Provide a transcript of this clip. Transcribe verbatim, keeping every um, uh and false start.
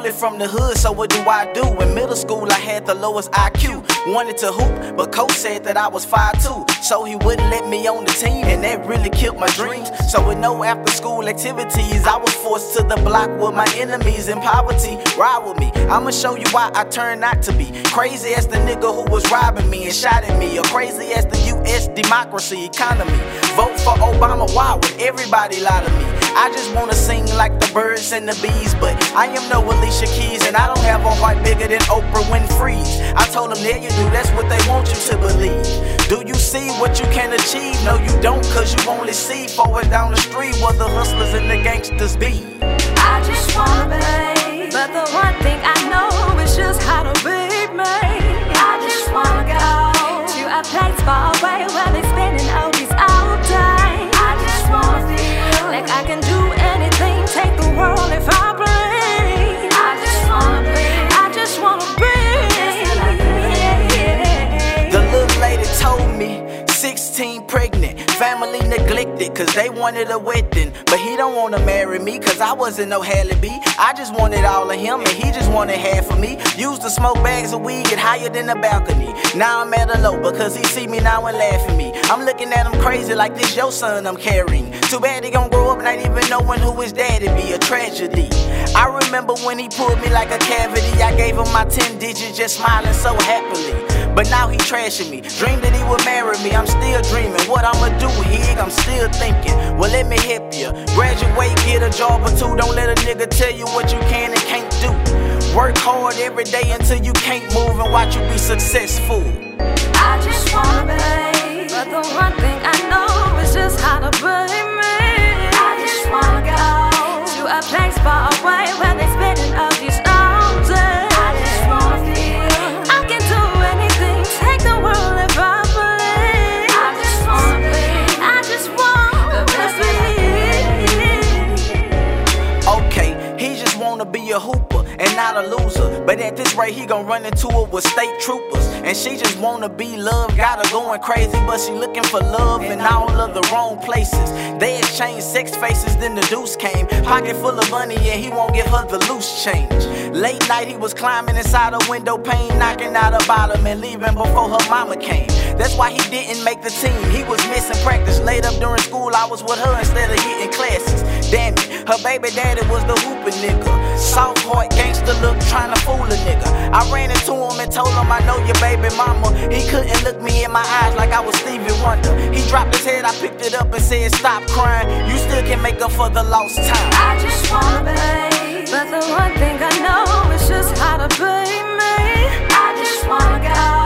Started from the hood, so what do I do? In middle school, I had the lowest I Q. Wanted to hoop, but coach said that I was five two, so he wouldn't let me on the team, and that really killed my dreams. So with no after school activities, I was forced to the block with my enemies in poverty. Ride with me, I'ma show you why I turned not to be crazy as the nigga who was robbing me and shot at me, or crazy as the U S democracy economy. Vote for Obama, why would everybody lie to me? I just wanna sing like the birds and the bees, but I am no Alicia Keys, and I don't have a heart bigger than Oprah Winfrey's. I told them, there you do, that's what they want you to believe. Do you see what you can achieve? No, you don't, cause you only see forward down the street where the hustlers and the gangsters be. I just wanna be, but the one thing I know is just how to be me. I just wanna go to a place far away where they spending oldies all day. I just wanna feel like I can do anything, take the world if I play. I just wanna be, I just wanna be. The little lady told me, sixteen pregnant, family neglected, cause they wanted a wedding. But he don't wanna marry me, cause I wasn't no Halle B. I just wanted all of him, and he just wanted half of me. Used to smoke bags of weed, get higher than the balcony. Now I'm at a low, because he see me now and laugh at me. I'm looking at him crazy like this your son I'm carrying. Too bad he gon' grow up not even knowing who his daddy be, a tragedy. I remember when he pulled me like a cavity, I gave him my ten digits, just smiling so happily. But now he trashing me, dreamed that he would marry me. I'm still dreaming, what I'ma do, Hig, I'm still thinking. Well, let me help you, graduate, get a job or two. Don't let a nigga tell you what you can and can't do. Work hard every day until you can't move, and watch you be successful. I just wanna be, but the one thing I know is just how to be me. I just wanna go to a place far away where they spending all these all day. I just wanna feel I can do anything, take the world if I believe. I just wanna be, I just wanna be. Okay, he just wanna be a hooper and not a loser, but at this rate he gon' run into it with state troopers. And she just wanna be loved, got her going crazy, but she looking for love in all of the wrong places. They exchanged sex faces, then the deuce came, pocket full of money, and he won't give her the loose change. Late night he was climbing inside a window pane, knocking out her bottom and leaving before her mama came. That's why he didn't make the team, he was missing practice. Late up during school hours with her instead of hitting classes. Damn it, her baby daddy was the hoopin' nigga, soft heart gangster look, trying to fool a nigga. I ran into him and told him I know your baby mama. He couldn't look me in my eyes like I was Stevie Wonder. He dropped his head, I picked it up and said stop crying, you still can make up for the lost time. I just wanna be, but the one thing I know is just how to be me. I just wanna go